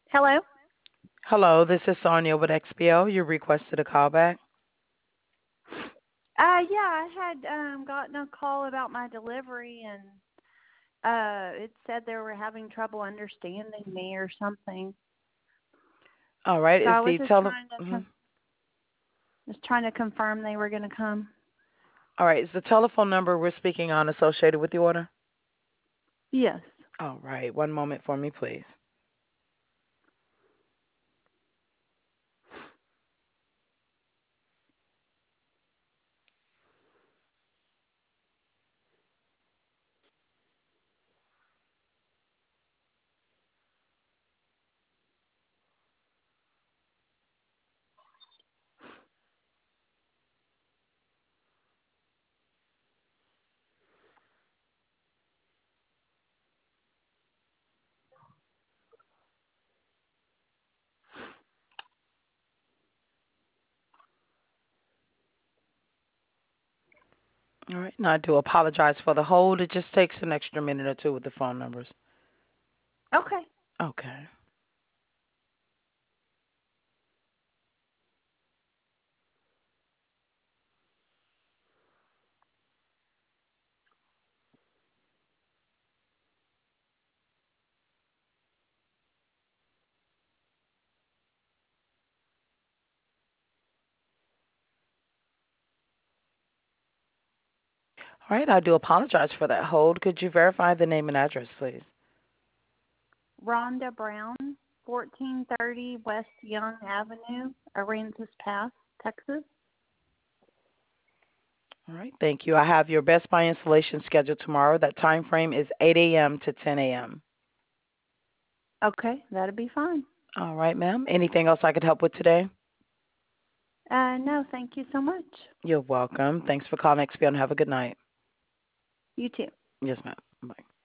Hello? Hello, this is Sonia with XPO. You requested a callback. Yeah, I had gotten a call about my delivery and it said they were having trouble understanding me or something. All right, So is I was the tele? Mhm. just trying to confirm they were going to come. All right, is the telephone number we're speaking on associated with the order? Yes. All right, one moment for me, please. All right, now I do apologize for the hold. It just takes an extra minute or two with the phone numbers. Okay. Okay. All right, I do apologize for that hold. Could you verify the name and address, please? Rhonda Brown, 1430 West Young Avenue, Aransas Pass, Texas. All right, thank you. I have your Best Buy installation scheduled tomorrow. That time frame is 8 a.m. to 10 a.m. Okay, that'll be fine. All right, ma'am. Anything else I could help with today? No, thank you so much. You're welcome. Thanks for calling XP and have a good night. You too. Yes, ma'am. Bye.